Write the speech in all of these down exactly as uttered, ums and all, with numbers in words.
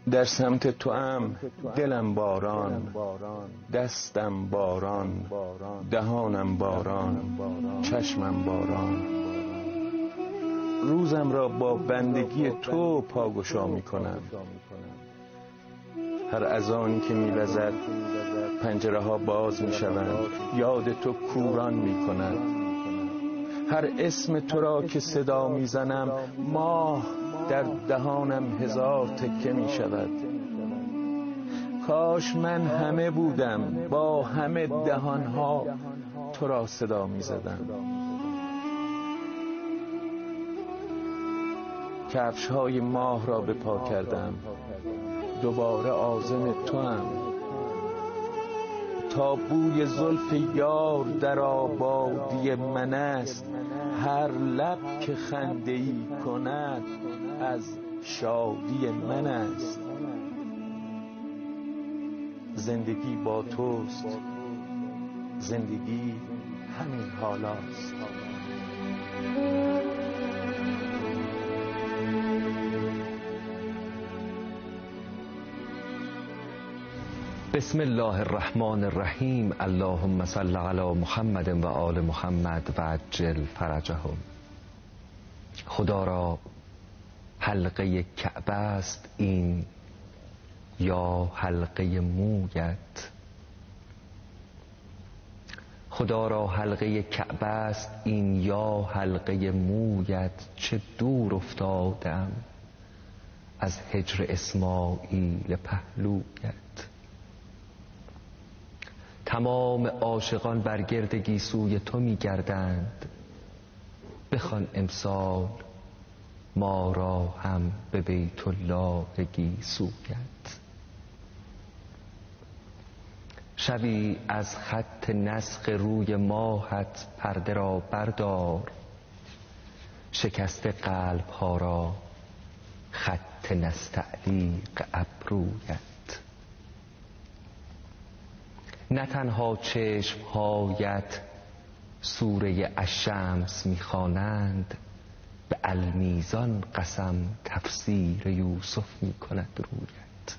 در سمت تو ام دلم باران، دستم باران، دهانم باران، چشمم باران. روزم را با بندگی تو پاگشا می کنم. هر اذانی که می وزد پنجره ها باز می شوند، یاد تو کوران می کند. هر اسم تو را که صدا می زنم ماه در دهانم هزار تکه می شود. کاش من همه بودم با همه دهانها تو را صدا می زدم. کفش های ماه را به پا کردم، دوباره عازم تو هم. تا بوی زلف یار در آبادی من است، هر لب که خنده ای کند از شادی من است. زندگی با توست، زندگی همین حالاست. بسم الله الرحمن الرحیم. اللهم صل علی محمد و آل محمد و عجل فرجهم. خدا را حلقه کعبه است این یا حلقه مویت؟ خدا را حلقه کعبه است این یا حلقه مویت؟ چه دور افتادم از هجر اسماعیل پهلویت. تمام عاشقان بر گرد گیسوی تو می گردند، بخوان امسال ما را هم به بیت الله گیسویت. شبی از خط نسخ روی ماهت پرده را بردار، شکست قلب ها را خط نستعلیق ابرویت. نه تنها چشم هایت سوره الشمس میخوانند، به المیزان قسم تفسیر یوسف میکند رویت.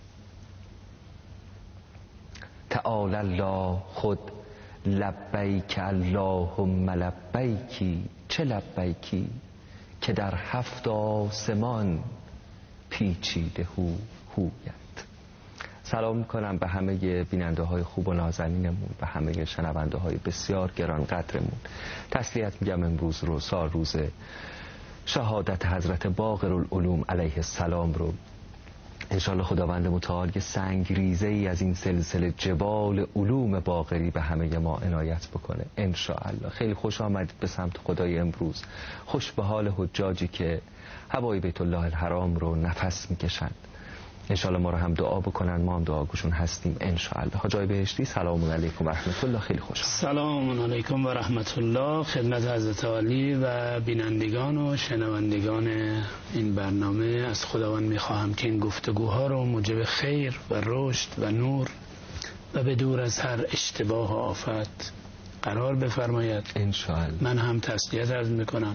تعالی الله خود لبیک اللهم لبیکی. چه لبیکی که در هفت آسمان پیچیده هو هویت. سلام میکنم به همه بیننده های خوب و نازنینمون، به همه شنونده های بسیار گران قدرمون. تسلیت میگم امروز رو سال روز شهادت حضرت باقر العلوم علیه السلام رو انشالله خداوند متعال یه سنگریزه ای از این سلسله جبال علوم باقری به همه ما عنایت بکنه انشالله. خیلی خوش آمدید به سمت خدای امروز. خوش به حال حجاجی که هوای بیت الله الحرام رو نفس میکشند. انشالله ما رو هم دعا بکنن، ما هم دعاگوشون هستیم انشالله. حاجای بهشتی سلام علیکم و رحمت الله. خیلی خوش آمدید. سلام علیکم و رحمت الله خدمت حضرت عالی و بینندگان و شنوندگان این برنامه. از خداوند میخواهم که این گفتگوها رو موجب خیر و رشد و نور و به دور از هر اشتباه و آفت قرار بفرماید انشالله. من هم تسلیت عرض میکنم.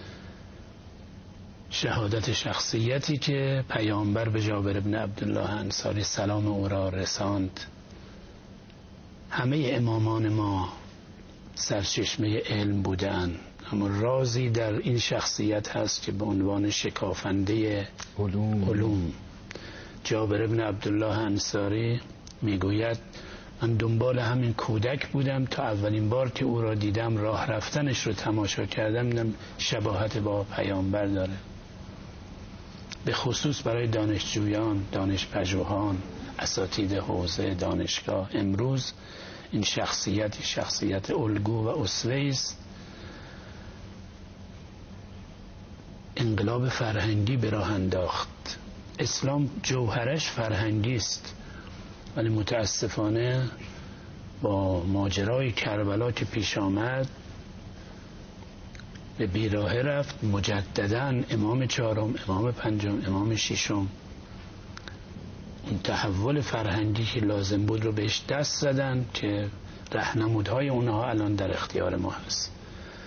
شهادت شخصیتی که پیامبر به جابر بن عبدالله انصاری سلام او را رساند. همه امامان ما سرچشمه علم بودند، اما رازی در این شخصیت هست که به عنوان شکافنده علوم, علوم. جابر بن عبدالله انصاری میگوید من دنبال همین کودک بودم تا اولین بار که او را دیدم راه رفتنش رو تماشا کردم، دیدم شباهت با پیامبر داره. به خصوص برای دانشجویان، دانشپژوهان، اساتید حوزه دانشگاه امروز این شخصیت شخصیت الگو و اسوه است. انقلاب فرهنگی به راه انداخت. اسلام جوهرش فرهنگی است، ولی متاسفانه با ماجرای کربلا که پیش آمد به بیراهه رفت. مجدداً امام چهارم، امام پنجم، امام ششم اون تحول فرهنگی که لازم بود رو بهش دست زدن که راهنمودهای اونها الان در اختیار ما هست.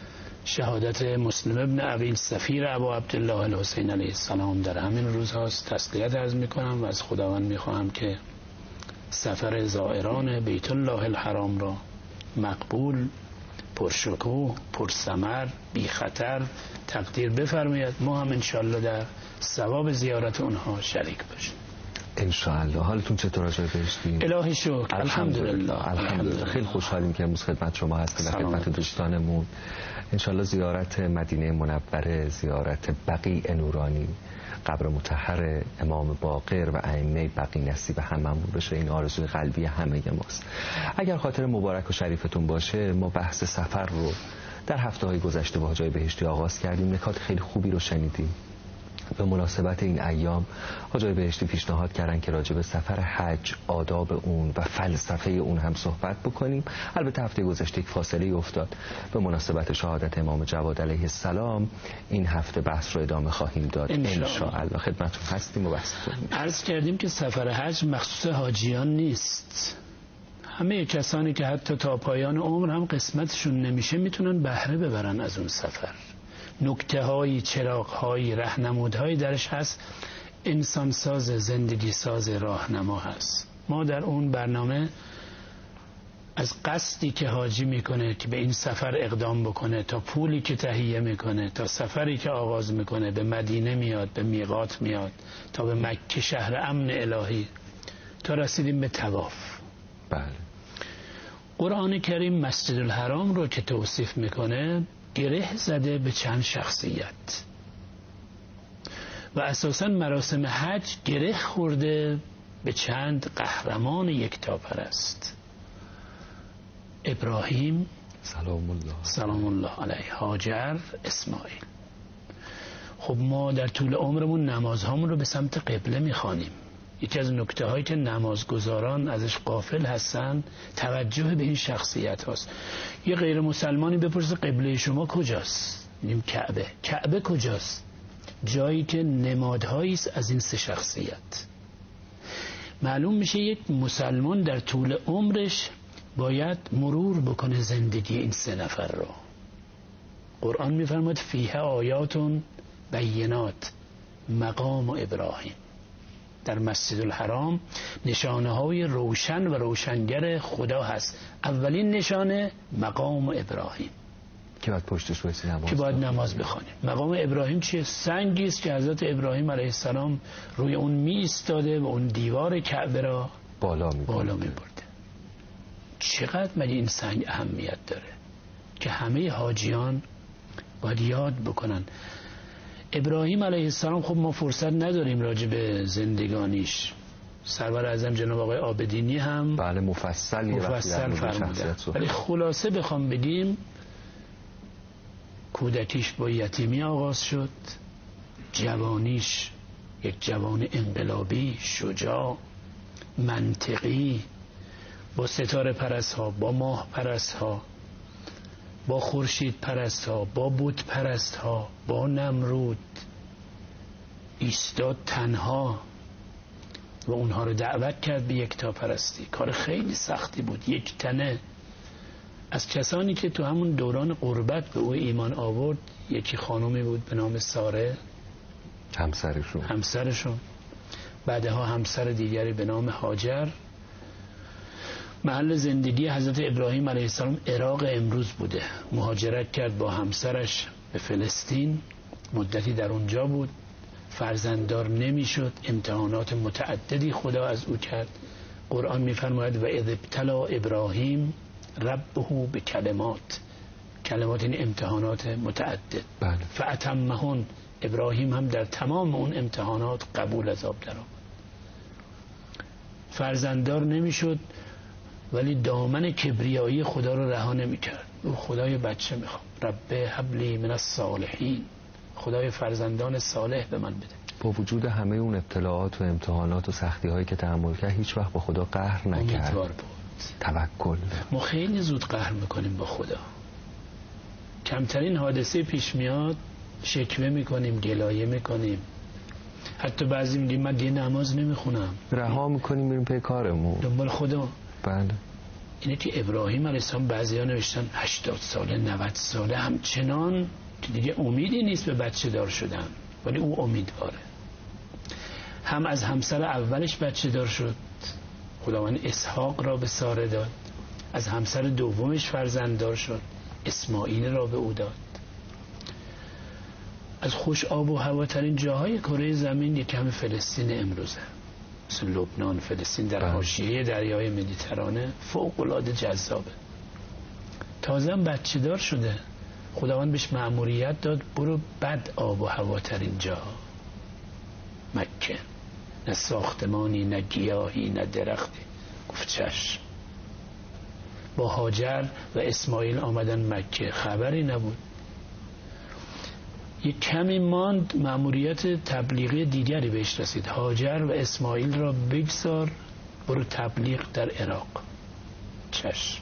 شهادت مسلم ابن عقیل سفیر ابا عبدالله الحسین علیه السلام در همین روز هاست. تسلیت عرض میکنم و از خداوند میخواهم که سفر زائران بیت الله الحرام را مقبول، پرشکوه، پرثمر، بی خطر تقدیر بفرماید. ما هم انشالله در ثواب زیارت اونها شریک باشیم انشاءالله. حالتون چطور آقای بهشتی؟ الهی شکر، الحمدلله. الحمدلله. خیلی خوشحالیم که امروز خدمت شما هستیم و خدمت دوستانمون. انشاءالله زیارت مدینه منوره، زیارت بقیع نورانی، قبر مطهر امام باقر و ائمه بقیع نصیب هممون بشه. این آرزوی قلبی همه ماست. اگر خاطر مبارک و شریفتون باشه، ما بحث سفر رو در هفته های گذشته با حاج بهشتی آغاز کردیم. نکات خیلی خوبی رو شنیدیم. به مناسبت این ایام حاج بهشتی پیشنهاد کردن که راجع به سفر حج، آداب اون و فلسفه اون هم صحبت بکنیم. البته هفته گذشته یک فاصله افتاد به مناسبت شهادت امام جواد علیه السلام. این هفته بحث رو ادامه خواهیم داد انشاءالله. خدمتتون هستیم و بحثتون. عرض کردیم که سفر حج مخصوص حاجیان نیست. همه کسانی که حتی تا پایان عمر هم قسمتشون نمیشه میتونن بهره ببرن از اون سفر. نکته های، چراغ های، راهنمودهای درش هست. انسان ساز، زندگی ساز، راهنما هست. ما در اون برنامه از قصدی که حاجی میکنه که به این سفر اقدام بکنه، تا پولی که تهیه میکنه، تا سفری که آغاز میکنه، به مدینه میاد، به میقات میاد، تا به مکه شهر امن الهی، تا رسیدیم به طواف. بله. قرآن کریم مسجد الحرام رو که توصیف میکنه گره زده به چند شخصیت و اساساً مراسم حج گره خورده به چند قهرمان یکتاپرست. ابراهیم سلام الله سلام الله علیه، هاجر، اسماعیل. خب ما در طول عمرمون نمازهامون رو به سمت قبله میخوانیم. یکی از نکته هایی که نمازگزاران ازش غافل هستن توجه به این شخصیت هاست. یه غیر مسلمانی بپرسه قبله شما کجاست؟ میگیم کعبه. کعبه کجاست؟ جایی که نمادهایی است از این سه شخصیت. معلوم میشه یک مسلمان در طول عمرش باید مرور بکنه زندگی این سه نفر رو. قرآن میفرماید فیه آیاتون بینات مقام ابراهیم. در مسجد الحرام نشانه های روشن و روشنگر خدا هست. اولین نشانه مقام ابراهیم که باید پشتش بایستی نماز که باید نماز بخونیم. مقام ابراهیم چیه؟ سنگی است که حضرت ابراهیم علیه السلام روی اون می ایستاده و اون دیوار کعبه را بالا می بالا می برده. چقدر مگه این سنگ اهمیت داره که همه حاجیان باید یاد بکنن. ابراهیم علیه السلام خب ما فرصت نداریم راجع به زندگانیش. سرور اعظم جناب آقای عابدینی هم بله مفصل مفصل فرمودن، ولی خلاصه بخوام بگیم کودکیش با یتیمی آغاز شد، جوانیش یک جوان انقلابی، شجاع، منطقی، با ستاره پرست ها، با ماه پرست ها، با خورشید پرست ها، با بت پرست ها، با نمرود ایستاد تنها و اونها رو دعوت کرد به یکتا پرستی. کار خیلی سختی بود. یک تنه از کسانی که تو همون دوران قربت به او ایمان آورد یکی خانومی بود به نام ساره، همسرشون همسرشون بعدها همسر دیگری به نام هاجر. محل زندگی حضرت ابراهیم علیه السلام عراق امروز بوده. مهاجرت کرد با همسرش به فلسطین، مدتی در اونجا بود، فرزنددار نمیشد، امتحانات متعددی خدا از او کرد. قرآن میفرماید و اذ ابتلا ابراهیم ربه به کلمات. کلمات این امتحانات متعدد. بله. فاتمهن. ابراهیم هم در تمام اون امتحانات قبول از آب درآمد. فرزنددار نمیشد ولی دامن کبریایی خدا رو رها نمی‌کرد. او خدای بچه میخوام. رب هب لی من الصالحین. خدای فرزندان صالح به من بده. با وجود همه اون ابتلاعات و امتحانات و سختی هایی که تحمل کرد هیچ وقت با خدا قهر نکرد. امیدوار بود. توکل. ما خیلی زود قهر میکنیم با خدا. کمترین حادثه پیش میاد شکوه میکنیم، گلایه میکنیم. حتی بعضی میگیم من دیگه نماز نمیخونم. رها میکنیم میریم پی کارمون. دنبال خدا. بله. اینه که ابراهیم علیه السلام بعضی ها نوشتن هشتاد ساله نود ساله همچنان که دیگه امیدی نیست به بچه دار شدن، ولی او امیدواره. هم از همسر اولش بچه دار شد، خداوند اسحاق را به ساره داد. از همسر دومش فرزند دار شد، اسماعیل را به او داد. از خوش آب و هواترین جاهای کره زمین یک کم فلسطین امروزه، مثل لبنان. فلسطین در حاشیه دریای مدیترانه، فوق العاده جذابه. تازه هم بچه دار شده، خداوند بهش مأموریت داد برو بد آب و هواترین جا، مکه. نه ساختمانی، نه گیاهی، نه درختی. گفت چشم. با هاجر و اسماعیل آمدن مکه، خبری نبود. یک کمی ماند مأموریت تبلیغی دیگری بهش رسید. هاجر و اسماعیل را بگذار برو تبلیغ در عراق. چشم.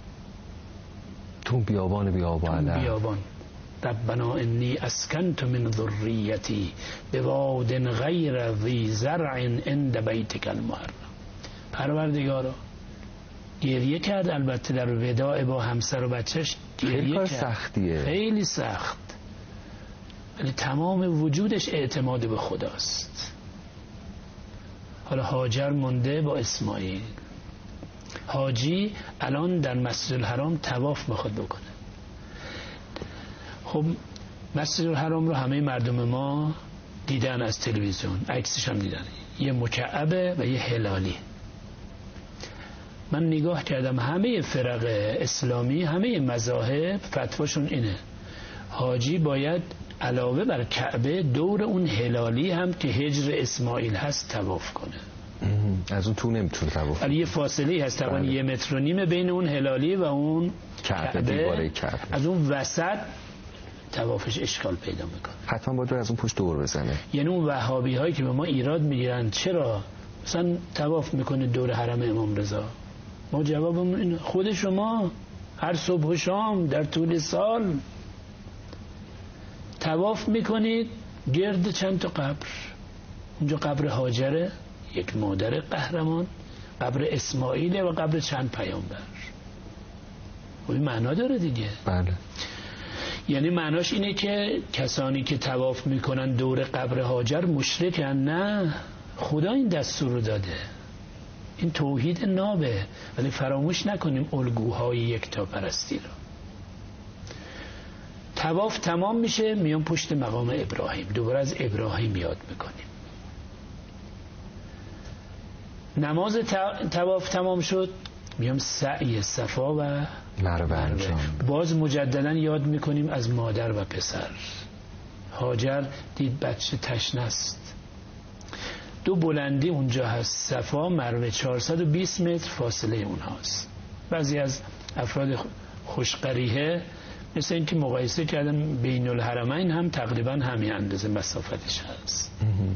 تو بیابان بیابان تو بیابان ربنا انی اسکنت من ذریتی بواد غیر ذی زرع عند بیتک المحرم. پروردگارا گریه کرد، البته در وداع با همسر و بچهش گریه کرد. سختیه، خیلی سخت، ولی تمام وجودش اعتماد به خداست. حالا هاجر مونده با اسماعیل. حاجی الان در مسجد الحرام طواف میخواد بکنه. خب مسجد الحرام رو همه مردم ما دیدن از تلویزیون، عکسش هم دیدن، یه مکعبه و یه هلالی. من نگاه کردم همه فرق اسلامی، همه مذاهب فتواشون اینه حاجی باید علاوه بر کعبه دور اون هلالی هم که هجر اسماعیل هست طواف کنه. از اون تو نمیتونه طواف، ولی یه فاصله هست تقریبا یه متر و نیم بین اون هلالی و اون کعبه، دیواره کعبه. از اون وسط طوافش اشکال پیدا میکنه. حتما باید از اون پشت دور بزنه. یعنی اون وهابی هایی که به ما ایراد میگیرن چرا مثلا طواف میکنه دور حرم امام رضا، ما جوابمون اینه خود شما هر صبح و شام در طول سال طواف میکنید گرد چند تا قبر. اونجا قبر هاجره، یک مادر قهرمان، قبر اسماعیل و قبر چند پیامبر. خب این معنا داره دیگه. بله. یعنی معناش اینه که کسانی که طواف میکنن دور قبر هاجر مشرکن؟ نه، خدا این دستور رو داده. این توحید نابه، ولی فراموش نکنیم الگوهای یکتا پرستی رو. طواف تمام میشه میان پشت مقام ابراهیم، دوباره از ابراهیم یاد میکنیم. نماز طواف تمام شد میام سعی صفا و مروه انجام، باز مجددا یاد میکنیم از مادر و پسر. هاجر دید بچه تشنه است، دو بلندی اونجا هست، صفا مروه چهارصد و بیست متر فاصله اونهاست. بعضی از افراد خوشقریحه مثل این که مقایسه کردن بین الحرمین هم تقریبا همین اندازه مسافتش هست.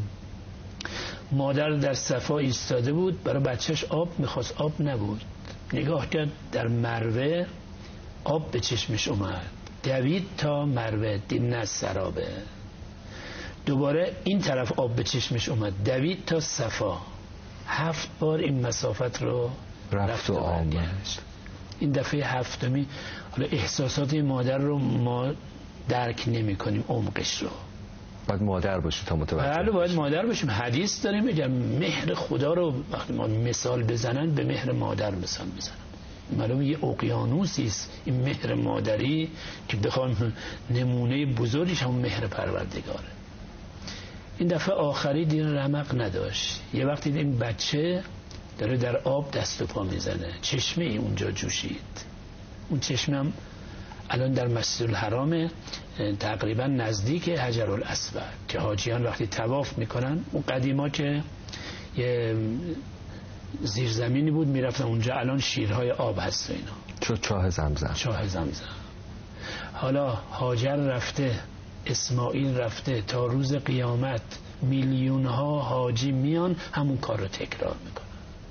مادر در صفا ایستاده بود، برای بچهش آب میخواست، آب نبود. نگاه کرد در مروه آب به چشمش اومد، دوید تا مروه، دید نه سرابه. دوباره این طرف آب به چشمش اومد، دوید تا صفا. هفت بار این مسافت رو رفت, رفت و آمد. این دفعه هفتمی. حالا احساسات مادر رو ما درک نمی کنیم، عمقش رو. باید مادر باشی تا متوجه. بله باید مادر باشیم. حدیث داریم میگم مهر خدا رو وقتی ما مثال بزنن به مهر مادر مثال بزنن. معلومه یه اقیانوسی است این مهر مادری که بخوام نمونه بزرگش هم مهر پروردگاره. این دفعه آخری دین رمق نداشت. یه وقتی دید این بچه داره در آب دست و پا میزنه، چشمه ای اونجا جوشید. اون چشمه هم الان در مسجد الحرام تقریبا نزدیک حجر الاسود که حاجیان وقتی طواف میکنن، اون قدیما که یه زیرزمینی بود میرفتن اونجا، الان شیرهای آب هست و اینا، چو چاه زمزم. چاه زمزم. حالا هاجر رفته، اسماعیل رفته، تا روز قیامت میلیون ها حاجی میان همون کار رو تکرار میکنن،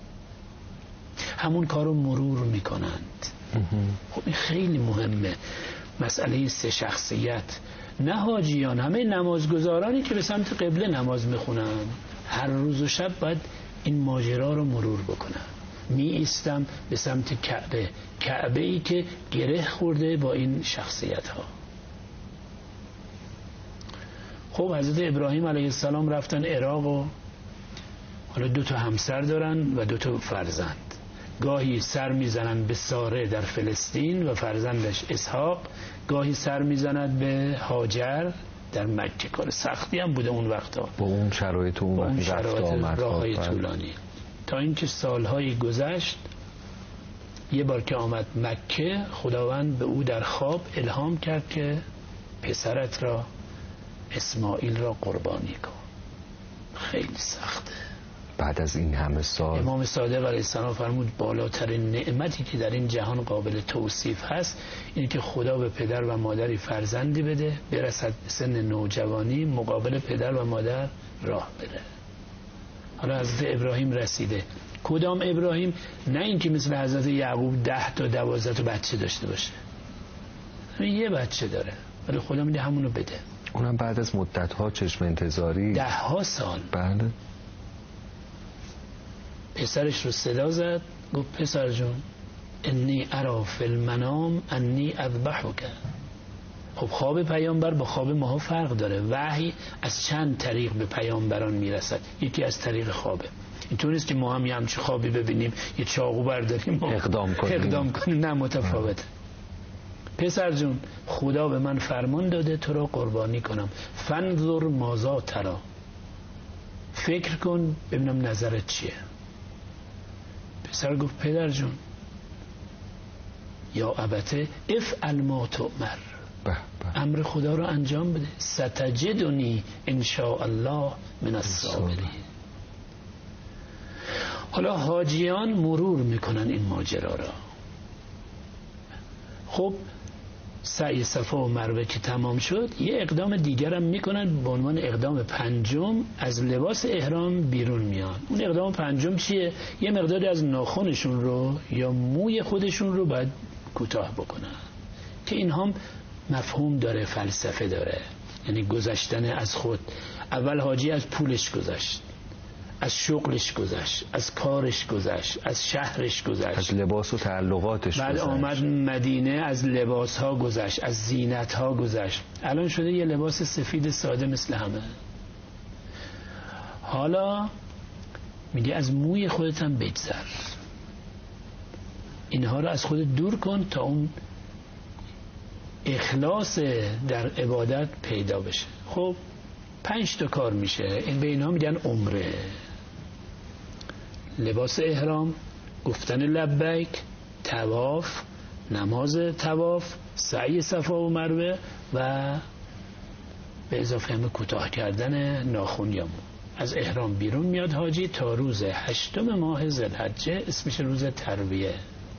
همون کار رو مرور میکنند. خب این خیلی مهمه، مسئله سه شخصیت. نه حاجیان، همه نمازگزارانی که به سمت قبله نماز میخونن هر روز و شب باید این ماجرا رو مرور بکنن. می ایستم به سمت کعبه، کعبه ای که گره خورده با این شخصیت ها. خب حضرت ابراهیم علیه السلام رفتن عراق و حالا دو تا همسر دارن و دو تا فرزند. گاهی سر میزنن به ساره در فلسطین و فرزندش اسحاق، گاهی سر میزند به هاجر در مکه. کار سختی هم بوده اون وقتا با اون شرایط و اون شرایط راههای طولانی. تا اینکه سالهایی گذشت، یه بار که آمد مکه، خداوند به او در خواب الهام کرد که پسرت را اسماعیل را قربانی کن. خیلی سخته. بعد از این همه سال امام صادق علیه السلام فرمود بالاترین نعمتی که در این جهان قابل توصیف هست اینه که خدا به پدر و مادری فرزندی بده، برسد سن نوجوانی مقابل پدر و مادر راه بره. حالا حضرت ابراهیم رسیده. کدام ابراهیم؟ نه اینکه مثل حضرت یعقوب ده تا دوازده تا بچه داشته باشه، یه بچه داره ولی خدا میده همونو بده. اونم بعد از مدت ها چشم انتظاری، ده ها سال. بله. پسرش رو صدا زد، گفت پسر جون انی ارا فی المنام انی اذبحک. خب خواب پیامبر با خواب ماها فرق داره. وحی از چند طریق به پیامبران میرسد، یکی از طریق خوابه. اینطور نیست که ما هم یه همچه خوابی ببینیم یه چاقو برداریم اقدام کنیم اقدام کنیم. نه، متفاوته. پسر جون خدا به من فرمان داده تو را قربانی کنم، فانظر ماذا ترا، فکر کن ببینم نظرت چیه. پسر گفت پدر جون یا ابته افعل ما تؤمر، امر خدا رو انجام بده، ستجدنی ان شاء الله من الصابرین. حالا حاجیان مرور میکنن این ماجرا را. خب سعی صفا و مروه که تمام شد، یه اقدام دیگر هم میکنن به عنوان اقدام پنجم. از لباس احرام بیرون میان. اون اقدام پنجم چیه؟ یه مقداری از ناخنشون رو یا موی خودشون رو باید کوتاه بکنن که این هم مفهوم داره، فلسفه داره. یعنی گذشتن از خود. اول حاجی از پولش گذشت، از شغلش گذشت، از کارش گذشت، از شهرش گذشت، از لباس و تعلقاتش بعد گذشت. آمد مدینه، از لباس ها گذشت، از زینت ها گذشت. الان شده یه لباس سفید ساده مثل همه. حالا میگه از موی خودت هم بگذر، اینها رو از خودت دور کن تا اون اخلاص در عبادت پیدا بشه. خب پنج تا کار میشه، این به اینها میگن عمره. لباس احرام، گفتن لبیک، طواف، نماز طواف، سعی صفا و مروه و به اضافه همه کوتاه کردن ناخن یا مو. از احرام بیرون میاد حاجی تا روز هشتم ماه ذوالحجه، اسمش روز ترویه.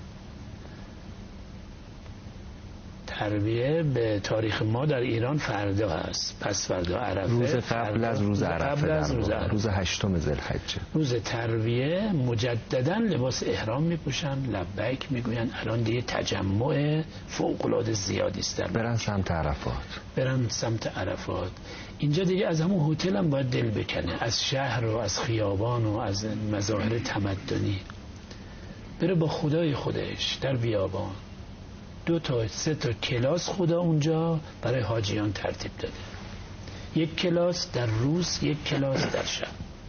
ترویه به تاریخ ما در ایران فردا هست، پس فردا عرفه، روز قبل از روز عرفه، از روز, روز هشتم ذوالحجه. روز ترویه مجددا لباس احرام میپوشن، لبیک میگوین. الان دیگه تجمع فوق العاده زیادی است، برن سمت عرفات، برن سمت عرفات. اینجا دیگه از همون هتل هم باید دل بکنه، از شهر و از خیابان و از مظاهر تمدنی، بره با خدای خودش در بیابان. دو تا سه تا کلاس خدا اونجا برای حاجیان ترتیب داده. یک کلاس در روز، یک کلاس در شب.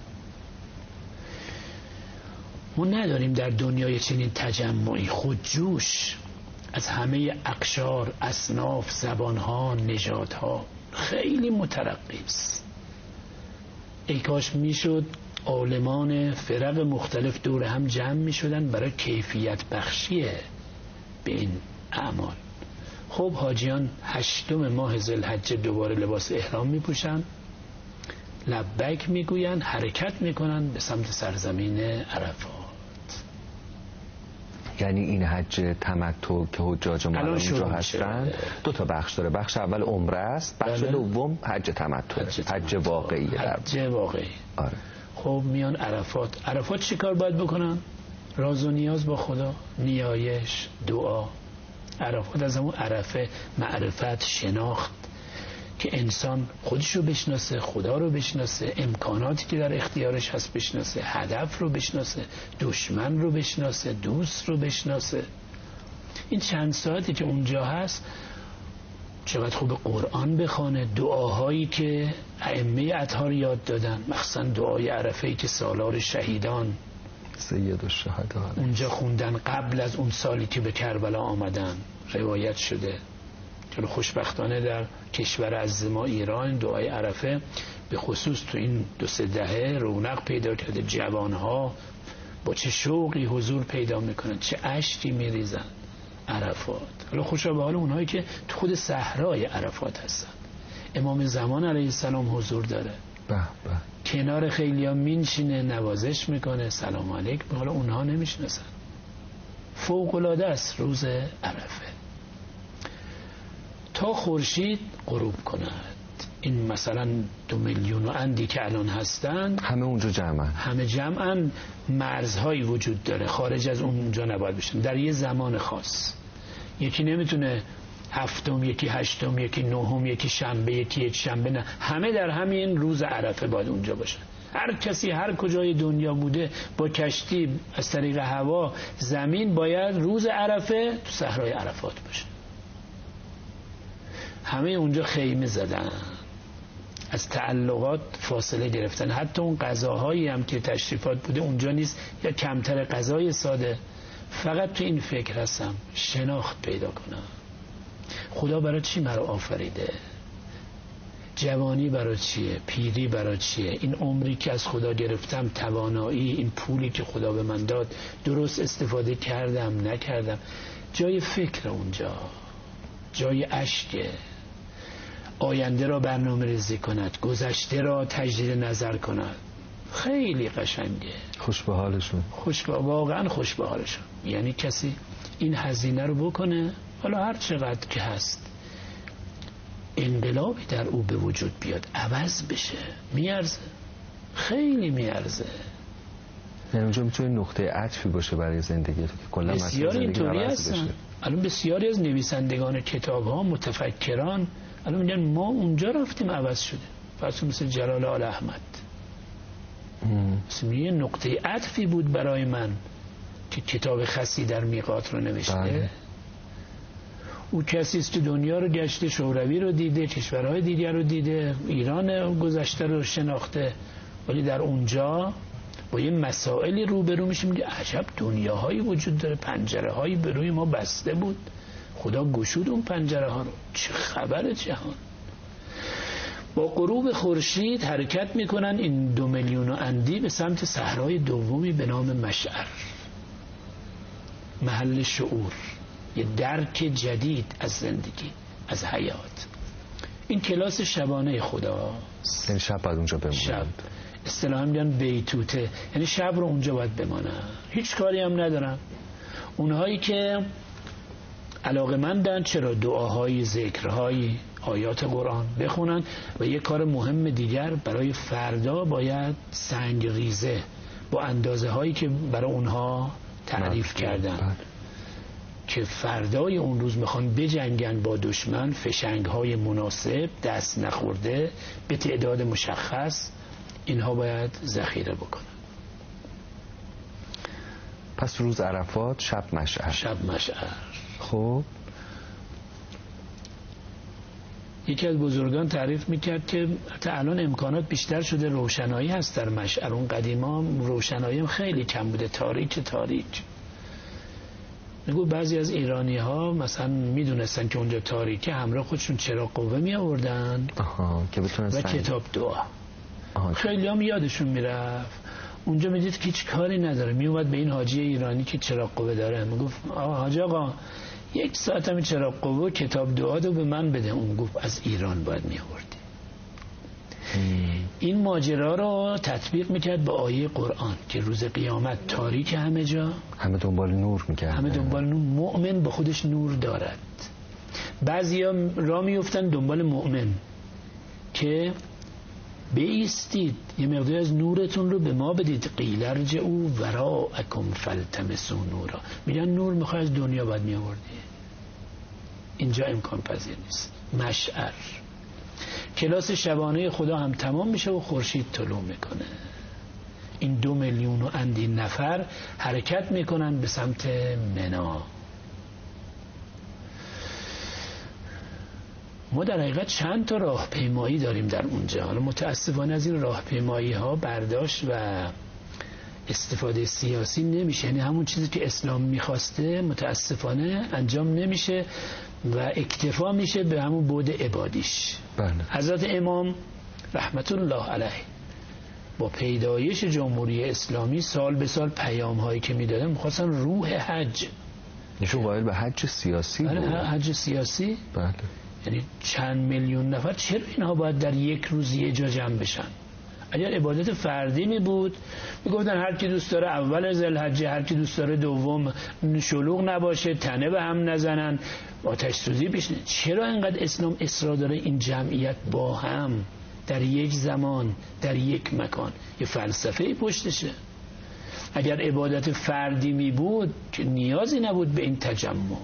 ما نداریم در دنیای چنین تجمعی خودجوش از همه اقشار، اصناف، زبانها، نژادها. خیلی مترقی است. ای کاش میشد عالمان فرق مختلف دور هم جمع میشدن برای کیفیت بخشی به این اعمال. خب حاجیان هشتم ماه ذوالحجه دوباره لباس احرام میپوشن، لبیک میگوین، حرکت میکنن به سمت سرزمین عرفات. یعنی این حج تمتع که حجاج ما اونجا هستن دو تا بخش داره. بخش اول عمره است، بخش بله. دوم حج تمتع، حج, حج واقعی. حج واقعی. آره. خب میان عرفات. عرفات چی کار باید بکنن؟ راز و نیاز با خدا، نیایش، دعا. عرفات از همون عرفه، معرفت، شناخت. که انسان خودش رو بشناسه، خدا رو بشناسه، امکاناتی که در اختیارش هست بشناسه، هدف رو بشناسه، دشمن رو بشناسه، دوست رو بشناسه. این چند ساعتی که اونجا هست چقدر خوب قرآن بخونه، دعاهایی که ائمه اطهار یاد دادن، مخصوصا دعای عرفه‌ای که سالار شهیدان سید الشهدا اونجا خوندن قبل از اون سالی که به کربلا آمدن، روایت شده. چون خوشبختانه در کشور عزیز ما ایران دعای عرفه به خصوص تو این دو سه دهه رونق پیدا کرده، جوانها با چه شوقی حضور پیدا میکنن، چه اشکی میریزن عرفات. حالا خوشا به حال اونهایی که تو خود صحرای عرفات هستن. امام زمان علیه السلام حضور داره، به به، کنار خیلیا مینشینه، نوازش میکنه، سلام علیک. حالا اونها نمیشناسن. فوق العاده است روز عرفه تا خورشید غروب کند. این مثلا دو میلیون و اندی که الان هستن همه اونجا جمعن، همه جمعن. مرزهایی وجود داره، خارج از اونجا نباید بشن در یه زمان خاص. یکی نمیتونه هفتم، یکی هشتم، یکی نهم، یکی شنبه، یکی یک شنبه، نه، همه در همین روز عرفه باید اونجا باشن. هر کسی هر کجای دنیا بوده با کشتی از طریق هوا زمین باید روز عرفه تو صحرای عرفات باشه. همه اونجا خیمه زدن، از تعلقات فاصله گرفتن. حتی اون غذاهایی هم که تشریفات بوده اونجا نیست، یا کمتر غذای ساده. فقط تو این فکر هستم شناخت پیدا کنم خدا برای چی مرا آفریده، جوانی برای چیه، پیری برای چیه، این عمری که از خدا گرفتم، توانایی، این پولی که خدا به من داد درست استفاده کردم نکردم. جای فکر اونجا، جای اشکه. آینده را برنامه ریزی کند، گذشته را تجدید نظر کند. خیلی قشنگه. خوش به حالشون، خوش به واقعا خوش به حالشون. یعنی کسی این هزینه رو بکنه، حالا هر چقدر که هست، انقلابی در او به وجود بیاد، عوض بشه، میارزه، خیلی میارزه. یعنی اونجا میتونه نقطه عطفی باشه برای زندگی تو که کلا بسیار اینطوری هستن. الان بسیاری از نویسندگان کتاب ها، متفکران الان میگن ما اونجا رفتیم عوض شده. فرض مثل جلال آل احمد، مثل یه نقطه عطفی بود برای من که کتاب خسی در میقات رو نوشته. بله. او کسی است که دنیا رو گشته، شوروی رو دیده، کشورهای دیگر رو دیده، ایران گذشته رو شناخته، ولی در اونجا با یه مسائلی روبرو میشه، میگه عجب دنیاهایی وجود داره، پنجره هایی به روی ما بسته بود، خدا گشود اون پنجره ها رو، چه خبر جهان. با غروب خورشید حرکت میکنن این دو میلیون و اندی به سمت صحرای دومی به نام مشعر، محل شعور، یه درک جدید از زندگی، از حیات. این کلاس شبانه خدا، این شب باید اونجا بمونن. شب اصطلاحاً میگن بیتوته، یعنی شب رو اونجا باید بمانن، هیچ کاری هم ندارن. اونهایی که علاقه‌مندن چرا دعاهای، ذکرهای، آیات قرآن بخونن. و یک کار مهم دیگر برای فردا باید سنگ ریزه با اندازه هایی که برای اونها تعریف کردن بند. که فردای اون روز میخوان بجنگن با دشمن، فشنگ های مناسب، دست نخورده، به تعداد مشخص، اینها باید ذخیره بکنن. پس روز عرفات، شب مشعر. شب مشعر. خب یکی از بزرگان تعریف میکرد که حتی الان امکانات بیشتر شده، روشنایی هست در مشعر. اون قدیما روشنایی خیلی کم بوده، تاریک تاریک. میگو بعضی از ایرانی ها مثلا میدونستن که اونجا تاریکه، همراه خودشون چراغ قوه می آوردن که بتونن و کتاب دعا. خیلی هم یادشون میرفت. اونجا میدید که هیچ کاری نداره، میومد به این حاجی ایرانی که چراغ قوه داره میگفت حاج آقا یک ساعت هم چراغ قوه کتاب دعا رو به من بده. اون گفت از ایران باید می آوردی. این ماجرا رو تطبیق میکرد با آیه قرآن که روز قیامت تاریک همه جا، همه دنبال نور میکرد، همه دنبال نور. مؤمن به خودش نور دارد. بعضیا را میفتن دنبال مؤمن که بایستید یه مقدار از نورتون رو به ما بدید، قیل ارجعوا وراءکم فالتمسوا نورا. میگن نور میخوای از دنیا باید میآوردی، اینجا امکان پذیر نیست. مشعر کلاس شبانه خدا هم تمام میشه و خورشید طلوع میکنه. این دو میلیون و اندی نفر حرکت میکنن به سمت منا. ما در حقیقت چند تا راهپیمایی داریم در اونجا. حالا متاسفانه از این راهپیمایی ها برداشت و استفاده سیاسی نمیشه، یعنی همون چیزی که اسلام میخواسته متاسفانه انجام نمیشه و اکتفا میشه به همون بعد عبادیش. بله. حضرت امام رحمت الله علیه با پیدایش جمهوری اسلامی سال به سال پیام هایی که میدادن میخواستن روح حج، نشون قائل به حج سیاسی بود. حج سیاسی. بله. یعنی چند میلیون نفر، چرا اینها باید در یک روز یه جا جمع بشن؟ اگر عبادت فردی می بود میگفتن هر کی دوست داره اول ذوالحجه، هر کی دوست داره دوم، شلوغ نباشه، تنه به هم نزنن، آتش سوزی پیش نه. چرا اینقدر اسلام اصرار داره این جمعیت با هم در یک زمان در یک مکان؟ یه فلسفه پشتشه. اگر عبادت فردی می بود که نیازی نبود به این تجمع.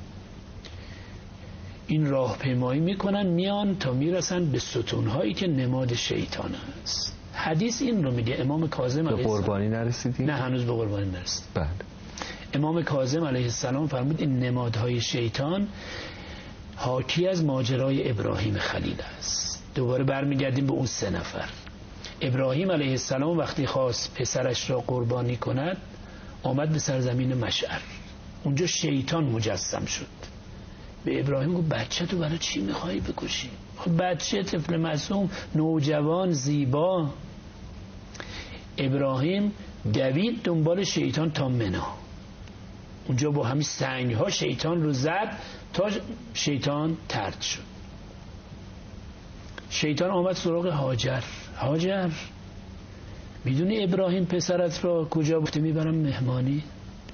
این راهپیمایی میکنن میان تا میرسن به ستونهایی که نماد شیطان است. حدیث این رو میگه. امام کاظم علیه السلام. به قربانی نرسیدی؟ نه هنوز به قربانی نرسید. بله. امام کاظم علیه السلام فرمود این نمادهای شیطان حاکی از ماجرای ابراهیم خلیل است. دوباره برمیگردیم به اون سه نفر. ابراهیم علیه السلام وقتی خواست پسرش را قربانی کند آمد به سرزمین مشعر. اونجا شیطان مجسم شد. به ابراهیم گفت بچه تو برای چی میخوایی بکشی؟ بچه طفل معصوم نوجوان زیبا. ابراهیم دوید دنبال شیطان تا منا. اونجا با همین سنگ ها شیطان رو زد تا شیطان طرد شد. شیطان آمد سراغ هاجر. هاجر میدونی ابراهیم پسرت را کجا گفته؟ میبرم مهمانی،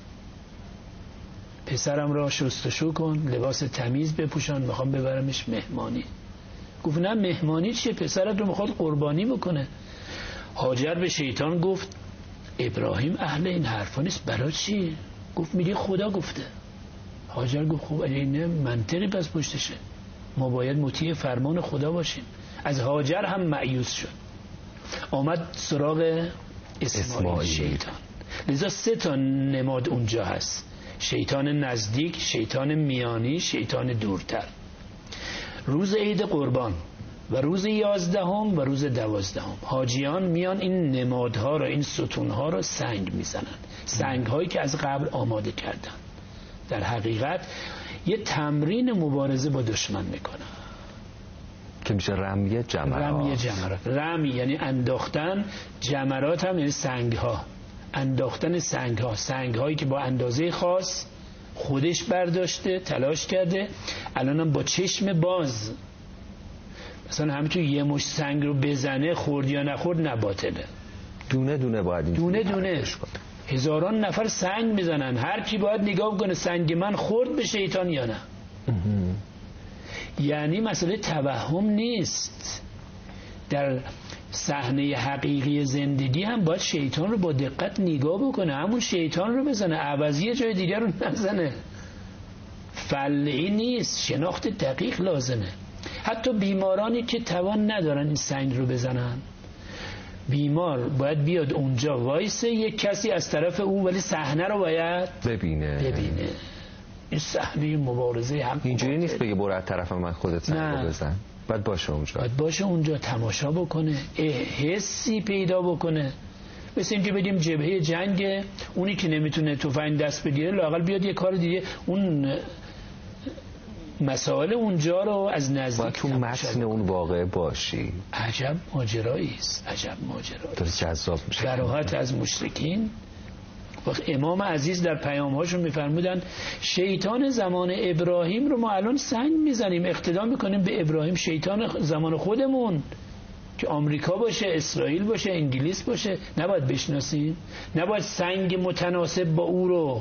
پسرم را شستشو کن، لباس تمیز بپوشان، میخوام ببرمش مهمانی. گفت نه مهمانی چیه؟ پسرت رو میخواد قربانی بکنه. هاجر به شیطان گفت ابراهیم اهل این حرفا نیست، برای چی؟ گفت میگه خدا گفته. هاجر گفت خب این منطقی پس پشتشه، ما باید مطیع فرمان خدا باشیم. از هاجر هم مایوس شد، آمد سراغ اسماعیل شیطان. لذا سه تا نماد اونجا هست: شیطان نزدیک، شیطان میانی، شیطان دورتر. روز عید قربان و روز یازدهم و روز دوازدهم حاجیان میان این نمادها را، این ستونها را سنگ میزنن، سنگ هایی که از قبل آماده کردن. در حقیقت یه تمرین مبارزه با دشمن میکنن که میشه رمی جمرات. رمی جمرات، رمی یعنی انداختن، جمرات هم یعنی سنگ ها، انداختن سنگ ها، سنگ هایی که با اندازه خاص خودش برداشته، تلاش کرده. الانم با چشم باز مثلا همینطور یه مش سنگ رو بزنه، خورد یا نخورد نباطله. دونه دونه باید این دونه دونه هزاران نفر سنگ میزنن، هر کی باید نگاه کنه سنگ من خورد به شیطان یا نه. یعنی مسئله توهم نیست. در صحنه حقیقی زندگی هم باید شیطان رو با دقت نگاه بکنه، همون شیطان رو بزنه، عوضی جای دیگر رو نزنه. فلعی نیست، شناخت دقیق لازمه. حتی بیمارانی که توان ندارن این سنگ رو بزنن، بیمار باید بیاد اونجا وایسه، یک کسی از طرف او ولی صحنه رو باید ببینه ببینه این صحنه مبارزه حق. اینجوری نیست بگه برو از طرف من خودت سنگ رو بزن. باید باشه اونجا، باید باشه اونجا، تماشا بکنه، حسی پیدا بکنه. مثل اینکه بگیم جبهه جنگ، اونی که نمیتونه تفنگ دست بگیره لااقل بیاد یه کار دیگه، اون مسائل اونجا رو از نزدیک باید تو متن اون واقعه باشی. عجب ماجرایی است، عجب ماجرایی است، جذاب میشه. براحت از مشرکین. وقت امام عزیز در پیام‌هاشون می‌فرمودن شیطان زمان ابراهیم رو ما الان سنگ میزنیم، اقتدا میکنیم به ابراهیم. شیطان زمان خودمون که آمریکا باشه، اسرائیل باشه، انگلیس باشه، نباید بشناسیم؟ نباید سنگ متناسب با او رو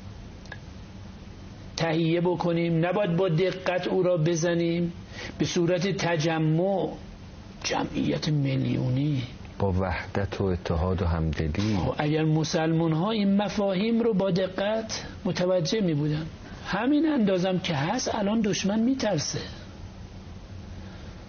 تهیه بکنیم؟ نباید با دقت او را بزنیم به صورت تجمع، جمعیت میلیونی با وحدت و اتحاد و همدلی؟ اگر مسلمان ها این مفاهیم رو با دقت متوجه می بودن، همین اندازم که هست الان دشمن می ترسه. خب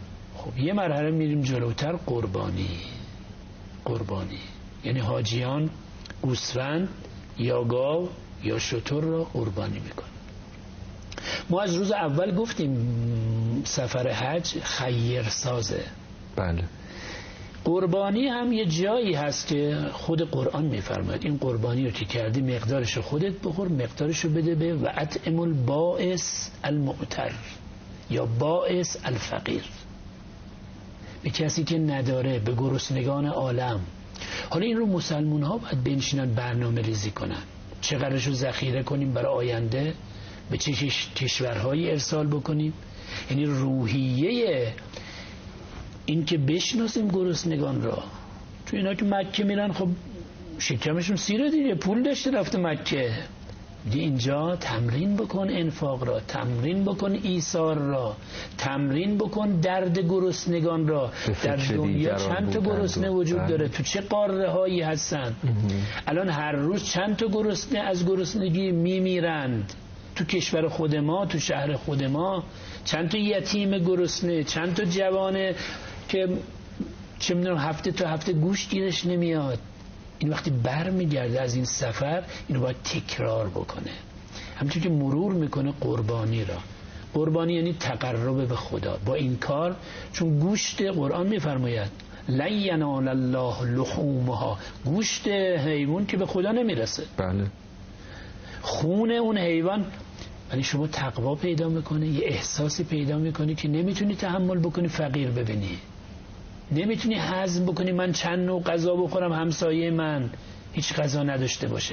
خب یه مرحله میریم جلوتر، قربانی. قربانی یعنی حاجیان گوسفند یا گاو یا شتر را قربانی میکنن. ما از روز اول گفتیم سفر حج خیرسازه. بله. قربانی هم یه جایی هست که خود قرآن میفرماید این قربانی رو که کردی مقدارش رو خودت بخور، مقدارش رو بده به و اطعم البائس المعتر یا بائس الفقیر، به کسی که نداره، به گرسنگان عالم. حالا این رو مسلمون ها باید بنشینن برنامه ریزی کنن، چقدرش رو ذخیره کنیم برای آینده، به چه کشورهایی ارسال بکنیم. یعنی روحیه این که بشناسیم گرسنگان را. تو اینا که مکه میرن خب شکمشون سیره دیگه، پول داشته رفته مکه دی، اینجا تمرین بکن انفاق را، تمرین بکن ایثار را، تمرین بکن درد گرسنگان را. در دنیا چند تا گرسنه وجود داره، تو چه قاره هایی هستن. الان هر روز چند تا گرسنه از گرسنگی میمیرند تو کشور خود ما، تو شهر خود ما. چند تا یتیم گرسنه، چند تا جوانه که چه میدونم هفته تا هفته گوش گیرش نمیاد. این وقتی بر میگرده از این سفر اینو باید تکرار بکنه، همچون که مرور میکنه قربانی را. قربانی یعنی تقرب به خدا با این کار، چون گوشت قرآن میفرماید لن ینال الله لحومها، گوشت حیوان که به خدا نمیرسه. بله. خون اون حیوان، ولی شما تقوا پیدا میکنه، یه احساسی پیدا میکنی که نمیتونی تحمل بکنی فقیر ببینی، نمیتونی هضم بکنی من چند نوع غذا بخورم همسایه من هیچ غذا نداشته باشه.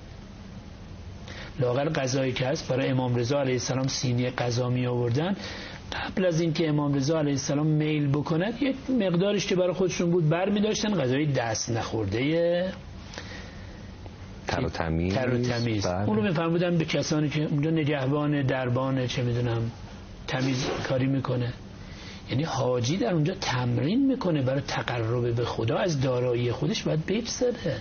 لااقل غذایی که هست برای امام رضا علیه السلام سینی غذا می آوردن، قبل از اینکه امام رضا علیه السلام میل بکنند یک مقدارش که برای خودشون بود بر می داشتن، غذای دست نخورده تر و تمیز, تر و تمیز. اون رو میفرمودن به کسانی که اونجا نگهبان دربان چه میدونم تمیز کاری میکنه. یعنی حاجی در اونجا تمرین میکنه برای تقرب به خدا، از دارایی خودش باید بگذره.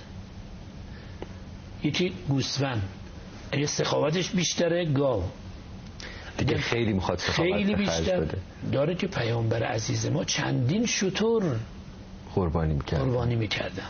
یکی گوسفند اگه سخاوتش بیشتره، گاو اگه خیلی میخواد خیلی بیشتر بده. داره که پیامبر عزیز ما چندین شتر قربانی میکردن قربانی میکردن.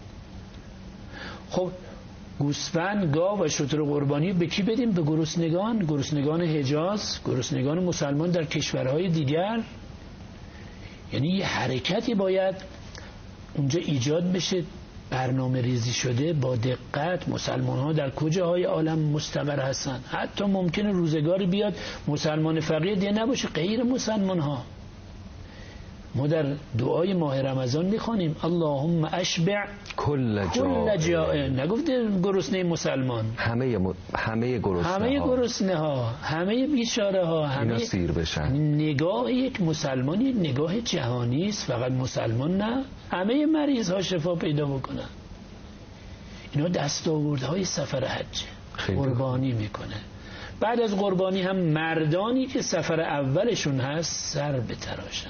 خب گوسفند، گاو و شتر قربانی به کی بدیم؟ به گرسنگان، گرسنگان حجاز، گرسنگان مسلمان در کشورهای دیگر. یعنی یه حرکتی باید اونجا ایجاد بشه، برنامه ریزی شده با دقت. مسلمان ها در کجاهای عالم مستقر هستن؟ حتی ممکنه روزگاری بیاد مسلمان فقیر دیگه نباشه، غیر مسلمان ها. ما در دعای ماه رمضان میخوانیم اللهم اشبع کل جائع، نگفته گرسنه مسلمان، همه م... همه گرسنه همه گرسنه ها، همه بیچاره ها، همه سیر بشن. نگاه یک مسلمانی نگاه جهانی است، فقط مسلمان نه، همه مریض ها شفا پیدا بکنن. اینا دستاوردهای سفر حج، قربانی میکنه. بعد از قربانی هم مردانی که سفر اولشون هست سر بتراشن.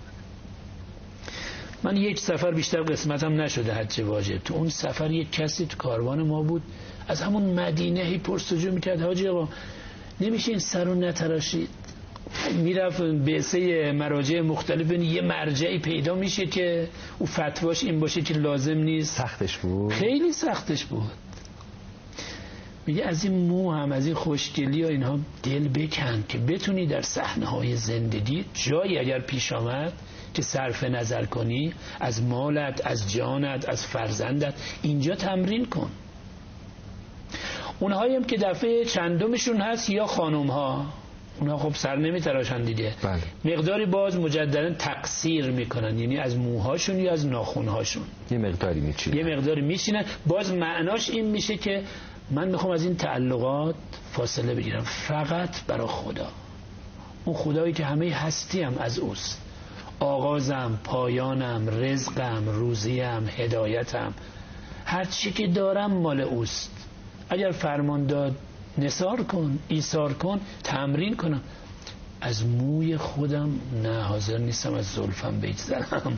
من یک سفر بیشتر قسمتم نشده حج واجب، تو اون سفر یک کسی تو کاروان ما بود از همون مدینه هی پرسجو میکرد حاجی آقا نمیشه این سر رو نتراشید؟ میرفت بعثه مراجع مختلف، یه مرجعی پیدا میشه که او فتواش این باشه که لازم نیست. سختش بود، خیلی سختش بود. میگه از این مو هم از این خوشگلی و اینها دل بکن که بتونی در صحنه‌های زندگی جایی اگر پیش آمد که صرف نظر کنی از مالت، از جانت، از فرزندت، اینجا تمرین کن. اونهایی هم که دفعه چندمشون هست یا خانم ها، اونها خب سر نمیتراشن دیگه، بله. مقداری باز مجددا تقصیر میکنن، یعنی از موهاشون یا از ناخونهاشون یه مقداری میچینن یه مقداری میچینن. باز معناش این میشه که من میخوام از این تعلقات فاصله بگیرم، فقط برای خدا، اون خدایی که همه هستیم از اوست، آغازم، پایانم، رزقم، روزیم، هدایتم، هر چی که دارم مال اوست. اگر فرمان داد نثار کن، ایثار کن، تمرین کنم. از موی خودم نه، حاضر نیستم از زلفم بگذرم.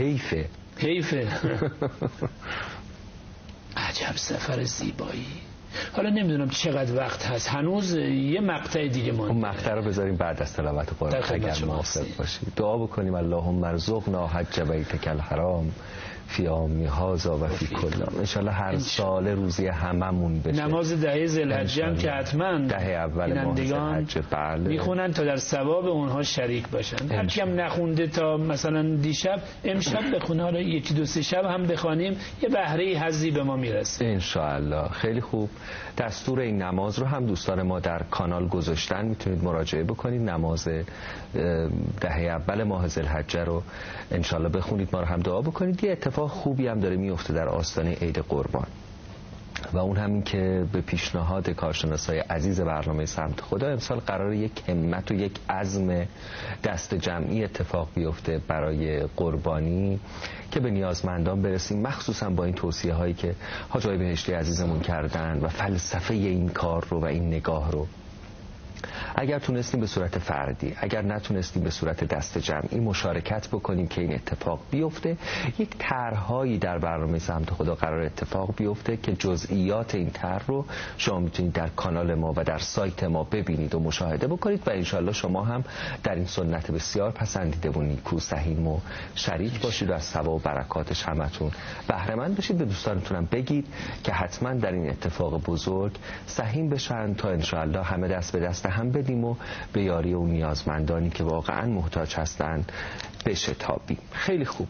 حیفه حیفه عجب سفر زیبایی. حالا نمیدونم چقدر وقت هست، هنوز یه مقطع دیگه مونده. اون مقطع رو بذاریم بعد از تلاوت قرآن اگر موافق باشید. دعا بکنیم اللهم ارزقنا حج بیتک الحرام فی عامی هذا و فی کل عام. ان شاء الله هر سال روزی هممون بشه. نماز دهه ذوالحجه هم که حتما دهه اول ماه ذوالحجه بله میخونن تا در ثواب اونها شریک باشن. هر کی هم نخونده تا مثلا دیشب امشب بخونه، حالا یکی دو سه شب هم بخوانیم یه بهره حظی به ما میرسه ان شاء الله. خیلی خوب. دستور این نماز رو هم دوستان ما در کانال گذاشتن، میتونید مراجعه بکنید. نماز دهه اول ماه ذوالحجه رو ان شاء الله بخونید، ما رو هم دعا بکنید. یه اتفاق خوبی هم داره میفته در آستانه عید قربان و اون همین که به پیشنهاد کارشناسای عزیز برنامه سمت خدا امسال قرار یک همت و یک عزم دست جمعی اتفاق بیفته برای قربانی که به نیازمندان برسیم، مخصوصا با این توصیه هایی که حاج آقای بهشتی عزیزمون کردن و فلسفه این کار رو و این نگاه رو. اگر تونستیم به صورت فردی، اگر نتونستیم به صورت دست جمعی مشارکت بکنیم که این اتفاق بیفته. یک طرح‌هایی در برنامه سمت خدا قرار اتفاق بیفته که جزئیات این طرح رو شما میتونید در کانال ما و در سایت ما ببینید و مشاهده بکنید و انشالله شما هم در این سنت بسیار پسندیده و نیکو سهیم و شریک باشید و از ثواب و برکاتش همتون بهره مند بشید. به دوستانتونم بگید که حتما در این اتفاق بزرگ سهیم بشن تا انشالله همه دست به دست هم بدیم و به یاری اون نیازمندانی که واقعا محتاج هستند بشتابیم. خیلی خوب.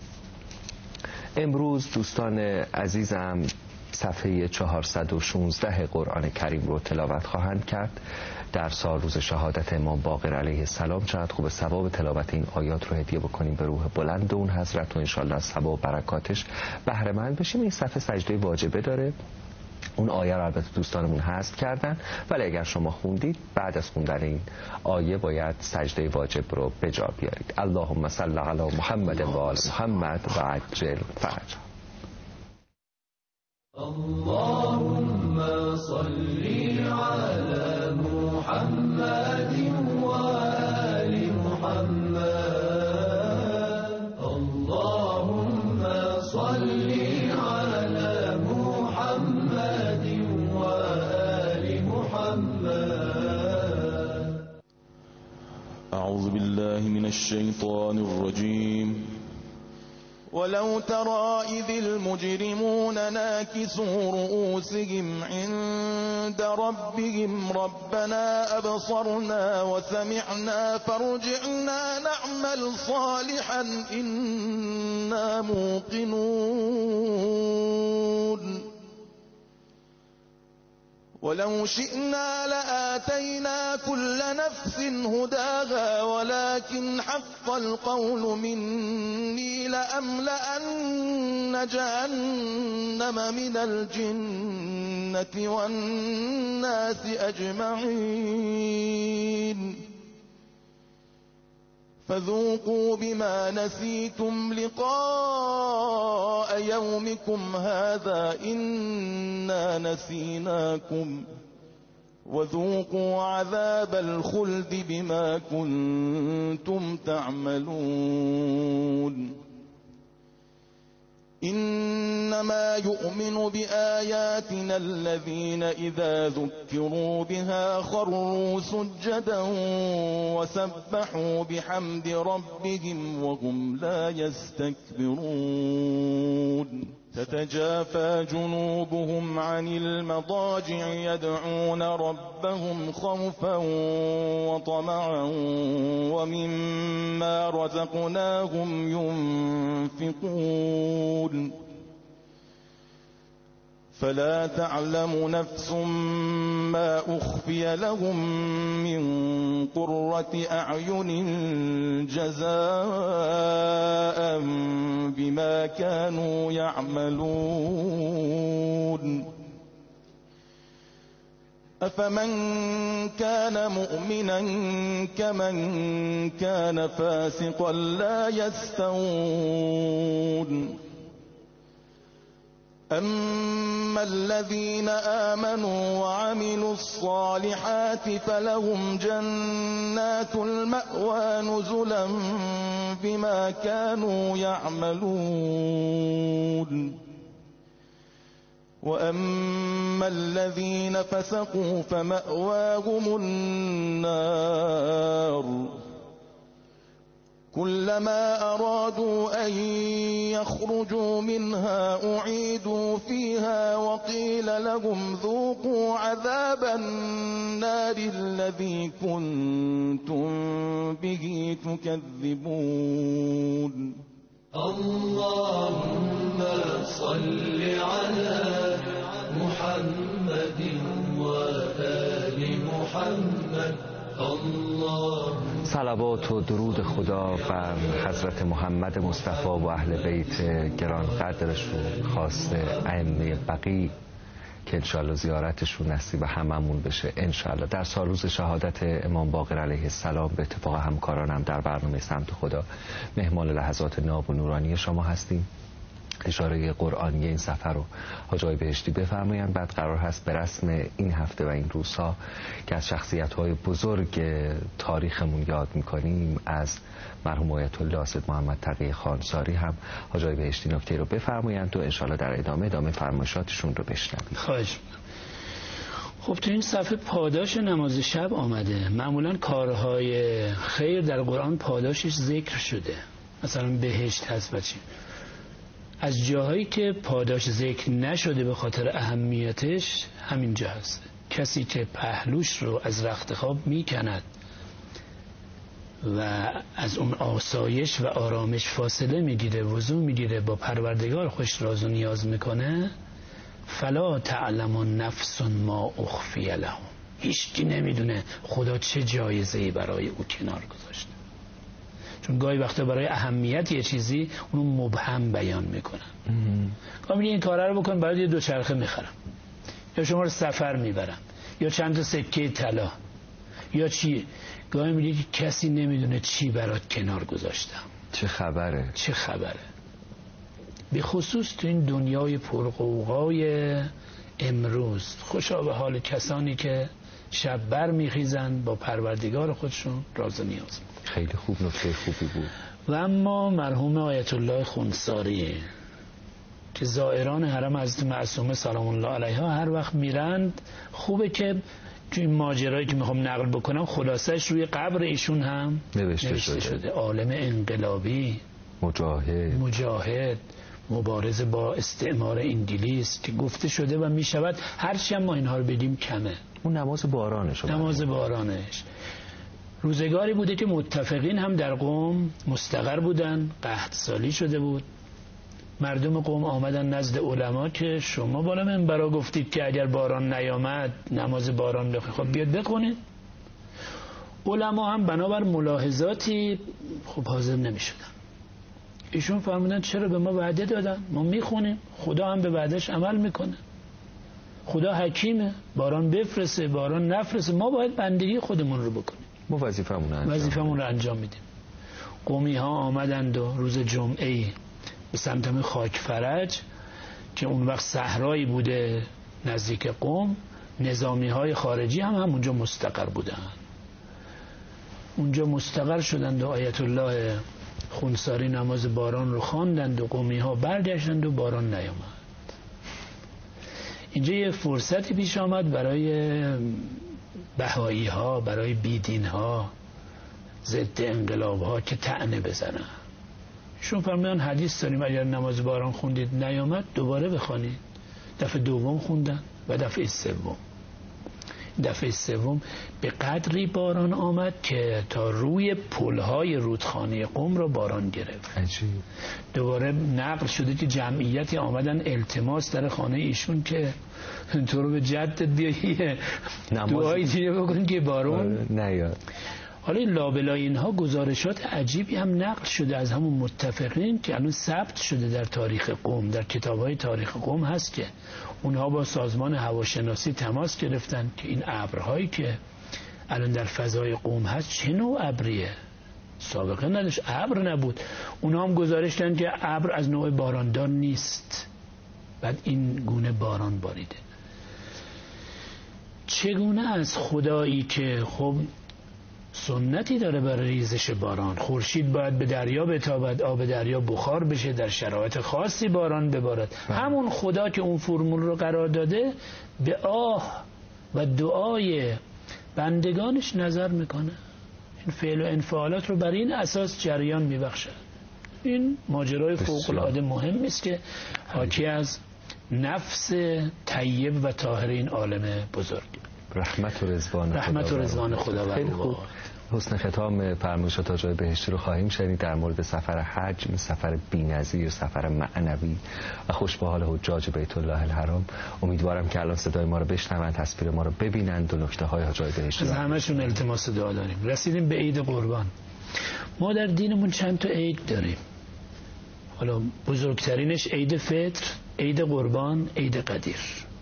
امروز دوستان عزیزم صفحه چهارصد و شانزده قرآن کریم رو تلاوت خواهند کرد. در سال روز شهادت امام باقر علیه السلام چقدر خوب ثواب تلاوت این آیات رو هدیه بکنیم به روح بلند اون حضرت و انشالله از ثواب و برکاتش بهره مند بشیم. این صفحه سجده واجبه داره. اون آیه رو البته دوستانمون حذف کردن، ولی اگر شما خوندید بعد از خوندن این آیه باید سجده واجب رو به جا بیارید. اللهم صل علی محمد و آل محمد و عجل فرج. اللهم صل على محمد و آل محمد. اللهم صل على محمد و آل محمد. أعوذ بالله من الشيطان الرجيم. ولو ترى إذ المجرمون ناكسوا رؤوسهم عند ربهم ربنا أبصرنا وسمعنا فارجعنا نعمل صالحا إنا موقنون. ولو شئنا لآتينا كل نفس هداها ولكن حق القول مني لأملأن جهنم من الجنة والناس أجمعين. فذوقوا بما نسيتم لقاء يومكم هذا إنا نسيناكم وذوقوا عذاب الخلد بما كنتم تعملون. إنما يؤمن بآياتنا الذين إذا ذكروا بها خروا سجدا وسبحوا بحمد ربهم وهم لا يستكبرون. تتجافى جنوبهم عن المضاجع يدعون ربهم خوفا وطمعا ومما رزقناهم ينفقون. فلا تعلم نفس ما أخفي لهم من قرة أعين جزاء بما كانوا يعملون. أفمن كان مؤمنا كمن كان فاسقا لا يستوون. أما الذين آمنوا وعملوا الصالحات فلهم جنات المأوى نزلا بما كانوا يعملون. وأما الذين فسقوا فمأواهم النار كلما أرادوا أن يخرجوا منها أعيدوا فيها وقيل لهم ذوقوا عذاب النار الذي كنتم به تكذبون. اللهم صل على محمد وآل محمد. صلوات و درود خدا بر حضرت محمد مصطفی و اهل بیت گران قدرشون، خاص ائمه بقی که انشاءالله زیارتشون نصیب هممون بشه انشاءالله. در سال روز شهادت امام باقر علیه السلام به اتفاق همکارانم در برنامه سمت خدا مهمان لحظات ناب و نورانی شما هستیم. اشاره قرآنی این سفر رو حاج آقای بهشتی بفرمایند. بعد قرار هست به رسم این هفته و این روزها که از شخصیت‌های بزرگ تاریخمون یاد می‌کنیم، از مرحوم آیت الله سید محمد تقی خانساری، هم حاج آقای بهشتی نکته رو بفرمایند و انشالله در ادامه ادامه فرمایشاتشون رو بشنویم. خواهش. خب تو این صفحه پاداش نماز شب آمده. معمولا کارهای خیر در قرآن پاداشش ذکر شده، مثلا بهشت هست و چی. از جاهایی که پاداش ذکر نشده به خاطر اهمیتش همینجا هست. کسی که پهلوش رو از رخت خواب میکند و از اون آسایش و آرامش فاصله میگیره، وضو میگیره، با پروردگار خوش راز و نیاز میکنه، فلا تعلم نفس ما اخفی لهم. هیچکی نمیدونه خدا چه جایزه‌ای برای او کنار گذاشته. چون گاهی وقتا برای اهمیت یه چیزی اونو مبهم بیان میکنن. گاهی میگه این کاره رو بکن برای یه دوچرخه میخرم، یا شما رو سفر میبرم، یا چند تا سکه طلا، یا چی. گاهی میگه که کسی نمیدونه چی برات کنار گذاشتم، چه خبره چه خبره. به خصوص تو این دنیای پرغوغای امروز خوشا به حال کسانی که شب بر میخیزن با پروردگار خودشون راز و نیاز. خیلی خوب، نکته خوبی بود. و اما مرحوم آیت الله خونساری که زائران حرم حضرت معصومه سلام الله علیها هر وقت میرند، خوبه که توی ماجرایی که میخوام نقل بکنم خلاصش روی قبر ایشون هم نوشته, نوشته شده. شده. عالم انقلابی، مجاهد مجاهد مبارزه با استعمار انگلیس که گفته شده و میشود هرچی هم ما اینها رو بدیم کمه. اون نماز بارانش نماز بارانش روزگاری بوده که متفقین هم در قوم مستقر بودن، قحط سالی شده بود. مردم قوم آمدن نزد علما که شما بالا منبرا گفتید که اگر باران نیامد نماز باران بخونید، خب بیاد بخونید. علما هم بنابر ملاحظاتی خب حاضر نمیشدن. ایشون فرمودن چرا به ما وعده دادن، ما میخونیم، خدا هم به وعدش عمل میکنه، خدا حکیمه، باران بفرسه باران نفرسه، ما باید بندگی خودمون رو بکنیم، ما وظیفمون انجام وظیفمون رو انجام میدیم. قومی ها آمدند و روز جمعه به سمت خاک فرج که اون وقت صحرایی بوده نزدیک قم، نظامی های خارجی هم همونجا مستقر بودن. اونجا مستقر شدند و آیت الله خونساری نماز باران رو خواندند و قومی ها برگشتند و باران نیامد. اینجا یه فرصتی پیش آمد برای بهایی ها، برای بیدین ها، ضد انقلاب ها که طعنه بزنن. شون فرمیان حدیث داریم اگر نماز باران خوندید نیامد دوباره بخوانید. دفعه دوم خوندن و دفعه سوم. دفعه سوم به قدری باران آمد که تا روی پلهای رودخانه قم را باران گرفت. عجیب. دوباره نقل شده که جمعیتی آمدن التماس در خانه ایشون که تو رو به جدت بیایی دعایی دیگه بکن که بارون نیاد. حالا این لابلای اینها گزارشات عجیبی هم نقل شده از همون متفقین که الان ثبت شده در تاریخ قم، در کتاب‌های تاریخ قم هست که اونها با سازمان هواشناسی تماس گرفتن که این ابرهایی که الان در فضای قم هست چه نوع ابریه، سابقه نداشت، ابر نبود. اونها هم گزارش دادن که ابر از نوع باراندار نیست، بعد این گونه باران باریده. چگونه از خدایی که خب سنتی داره برای ریزش باران. خورشید باید به دریا بتابد، آب دریا بخار بشه، در شرایط خاصی باران ببارد. همون خدا که اون فرمول رو قرار داده به آه و دعای بندگانش نظر میکنه، این فعل و انفعالات رو بر این اساس جریان میبخشه. این ماجرای فوق العاده مهمی است که حاکی از نفس طیب و طاهر این عالم بزرگ. رحمت و رضوان رحمت و رضوان خدا بر او. حسن ختام فرمایشات حاج آقای بهشتی رو خواهیم شنید در مورد سفر حج، سفر بی‌نظیر، سفر معنوی و خوش به حال حجاج بیت الله الحرام. امیدوارم که الان صدای ما رو بشنوند، تصویر ما رو ببینند و نکته های حاج آقای بهشتی از همشون التماس دعا داریم. رسیدیم به عید قربان. ما در دینمون چند تا عید داریم. حالا بزرگترینش عید فطر، عید قربان، عید قدیر.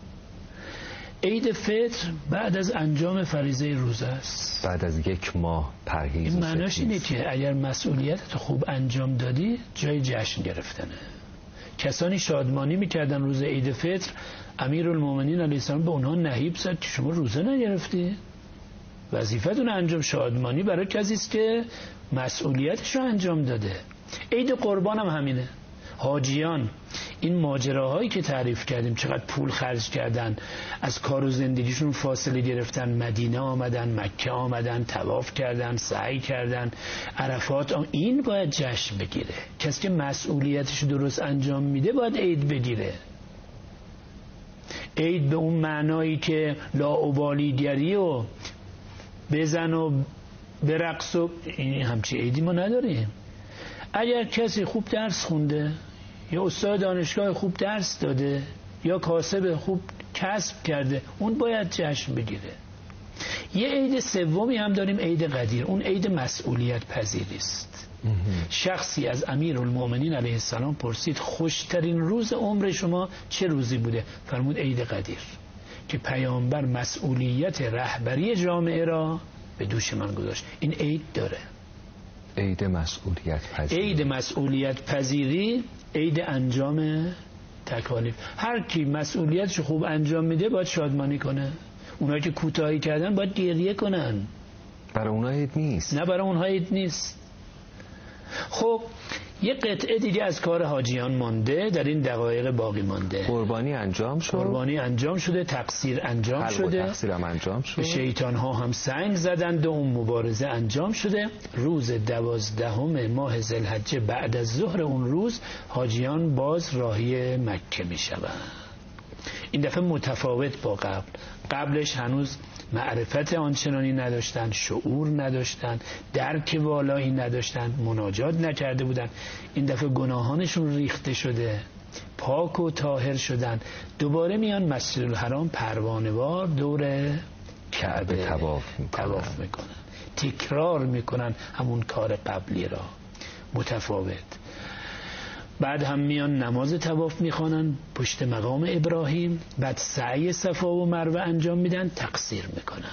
عید فطر بعد از انجام فریضه روزه است، بعد از یک ماه پرهیز. این معناش اینه که اگر مسئولیتت خوب انجام دادی جای جشن گرفتنه. کسانی شادمانی میکردن روز عید فطر، امیرالمومنین علیه السلام به اونها نهیب زد که شما روزه نگرفتی، وظیفتون انجام. شادمانی برای کسی است که مسئولیتش رو انجام داده. عید قربان هم همینه. حاجیان این ماجراهایی که تعریف کردیم، چقدر پول خرج کردن، از کار و زندگیشون فاصله گرفتن، مدینه آمدن، مکه آمدن، طواف کردن، سعی کردن، عرفات آم... این باید جشن بگیره. کسی که مسئولیتش درست انجام میده باید عید بگیره. عید به اون معنایی که لاابالیگری و بزن و برقص و این همچی عیدی ما نداریم. اگر کسی خوب درس خونده یا استاد دانشگاه خوب درس داده یا کاسب خوب کسب کرده، اون باید جشن بگیره. یه عید سومی هم داریم، عید قدیر. اون عید مسئولیت پذیری است. شخصی از امیرالمومنین علیه السلام پرسید خوشترین روز عمر شما چه روزی بوده؟ فرمود عید قدیر، که پیامبر مسئولیت رهبری جامعه را به دوش من گذاشت. این عید داره، عید مسئولیت پذیری. عید مسئولیت پذیری، عید انجام تکالیف. هر کی مسئولیتش خوب انجام میده باید شادمانی کنه. اونایی که کوتاهی کردن باید گریه کنن. برای اونها عید نیست. نه، برای اونها عید نیست. خب یه قطعه دیگه از کار حاجیان مانده، در این دقایق باقی مانده. قربانی انجام شد، قربانی انجام شده، تقصیر انجام شده، تقصیر هم انجام شد، به شیطان ها هم سنگ زدند و اون مبارزه انجام شده. روز دوازدهم ماه ذوالحجه بعد از ظهر اون روز حاجیان باز راهی مکه می شوند. این دفعه متفاوت با قبل. قبلش هنوز معرفت آنچنانی نداشتن، شعور نداشتن، درک والایی نداشتن، مناجات نکرده بودن. این دفعه گناهانشون ریخته شده، پاک و طاهر شدن. دوباره میان مسجد الحرام پروانه‌وار دور کعبه طواف میکنن. میکنن تکرار میکنن همون کار قبلی را، متفاوت. بعد هم میان نماز طواف میخوانن پشت مقام ابراهیم، بعد سعی صفا و مروه انجام میدن، تقصیر میکنن.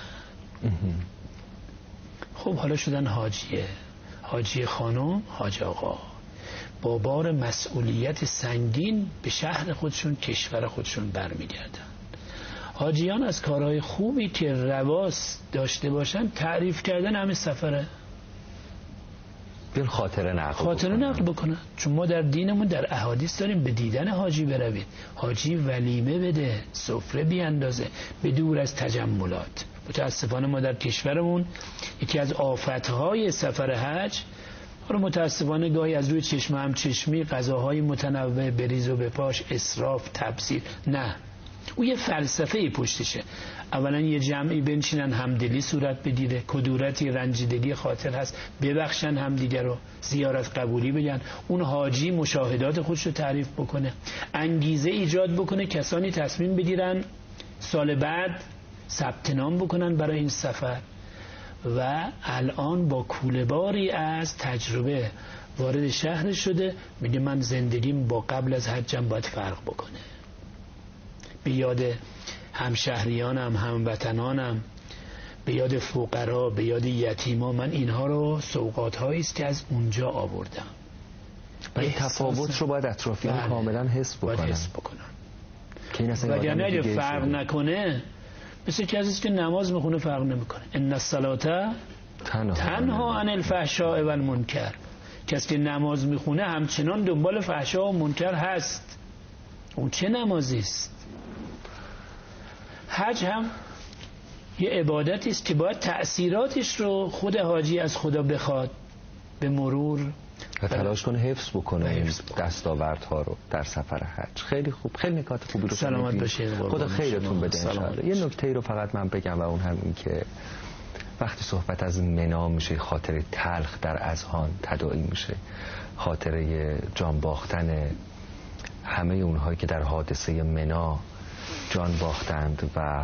خب حالا شدن حاجیه، حاجی خانم، حاج آقا، با بار مسئولیت سنگین به شهر خودشون، کشور خودشون برمیگردن. حاجیان از کارهای خوبی که رواس داشته باشن تعریف کردن همه سفره. بیان خاطره نقل خاطره نقل بکنن. چون ما در دینمون در احادیث داریم به دیدن حاجی بروید، حاجی ولیمه بده، سفره بیاندازه، به دور از تجملات. متاسفانه ما در کشورمون یکی از آفتهای سفر حج، حالا متاسفانه گاهی از روی چشم هم چشمی، غذاهای متنوع، بریز و بپاش، اسراف، تبذیر. نه، او یه فلسفه پشتشه. اولا یه جمعی بنشینن، همدلی صورت بگیره، کدورتی، رنجیدگی خاطر هست، ببخشن همدیگه رو، زیارت قبولی بگن. اون حاجی مشاهدات خودش رو تعریف بکنه، انگیزه ایجاد بکنه، کسانی تصمیم بگیرن سال بعد ثبت نام بکنن برای این سفر. و الان با کوله‌باری از تجربه وارد شهر شده، میگه من زندگیم با قبل از حجم باید فرق بکنه. به یاد همشهریانم، هموطنانم، به یاد فقرا، به یاد یتیما، من اینها رو سوغات هایی است که از اونجا آوردم. و این تفاوت رو باید اطرافیان کاملا حس بکنن. باید حس بکنن. که این اصلا وگرنه اگه فرق نکنه، مثل کسی که نماز میخونه فرق نمیکنه. ان الصلاه تنها عن الفحشاء و المنکر. کسی که نماز میخونه همچنان دنبال فحشا و منکر هست. اون چه نمازی است؟ حج هم یه عبادتی است که باید تأثیراتش رو خود حاجی از خدا بخواد، به مرور و تلاش کنه حفظ بکنه این دستاوردها رو در سفر حج. خیلی خوب، خیلی نکات خوبی رو سلامت باشید. خدا خیرتون بده ان شاءالله. یه نکته ای رو فقط من بگم و اون هم این که وقتی صحبت از منا میشه خاطره تلخ در اذهان تداعی میشه، خاطره جان باختن همه اونهایی که در حادثه منا جان باختند و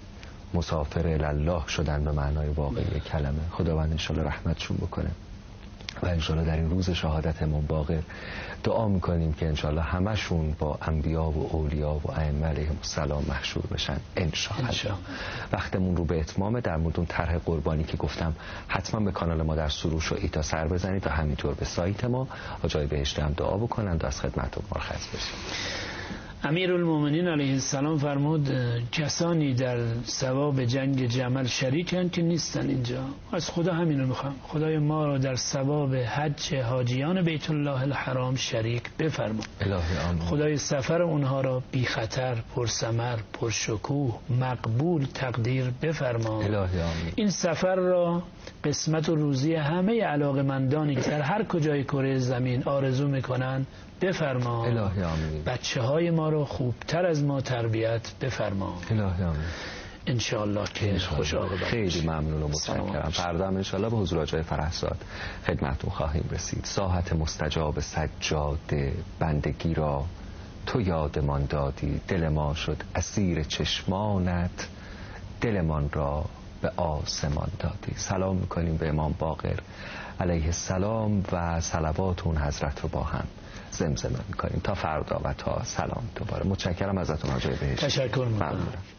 مسافر الله شدن به معنای واقعی کلمه. خداوند انشالله رحمتشون بکنه و انشالله در این روز شهادت امام باقر دعا میکنیم که انشالله همشون با انبیا و اولیا و ائمه علیهم السلام محشور بشن انشالله. وقتمون رو به اتمام. در مورد اون طرح قربانی که گفتم حتما به کانال ما در سروش و ایتا سر بزنید و همینطور به سایت ما آجای بهشت هم دعا بکنند و از خدمت مرخص بشید. امیرالمومنین علیه السلام فرمود کسانی در ثواب جنگ جمل شریکن که نیستن اینجا. از خدا همین رو میخوام، خدای ما رو در ثواب حج حاجیان بیت الله الحرام شریک بفرما. الهی آمین. خدای سفر اونها را بی خطر، پرثمر، پرشکوه، مقبول تقدیر بفرما. الهی آمین. این سفر را قسمت و روزی همه علاقمندانی که در هر کجای کره زمین آرزو میکنن بفرما. الهی آمین. بچه های ما رو خوبتر از ما تربیت بفرما. الهی آمین. انشاءالله که خوش عاقبت. خیلی ممنون و متشکرم. فردا هم انشاءالله به حضور آجای فرهزاد خدمتتون خواهیم رسید. ساحت مستجاب سجاده بندگی را تو یادمان دادی، دل ما شد اسیر چشمانت، دلمان را به آسمان دادی. سلام میکنیم به امام باقر علیه السلام و صلوات اون حضرت رو با هم زمزمه میکنیم تا فردا و تا سلام دوباره. متشکرم ازتون آجای بهشت. تشکر میکنم.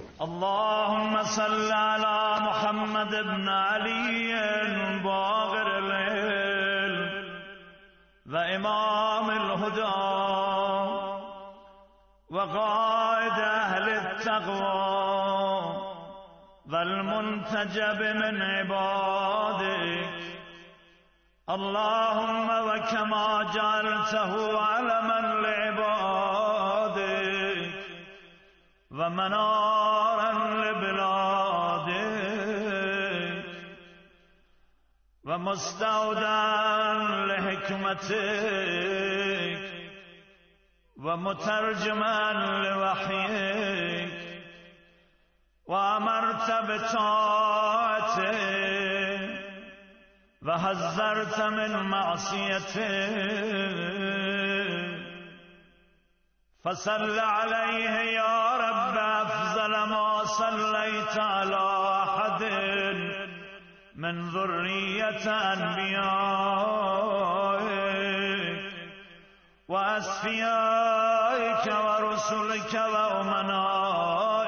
اللهم صل على محمد ابن علي باقر الليل و امام الهدى و قائد اهل التقوى والمنتجب من عبادك اللهم وكما جعلته علما لعبادك ومنارا لبلادك ومستودعا لحكمتك ومترجما لوحيك وأمرت بطاعته وحذرت من معصيته فصل عليه يا رب أفضل ما صليت على أحد من ذرية أنبيائك وأصفيائك ورسلك وأمنائك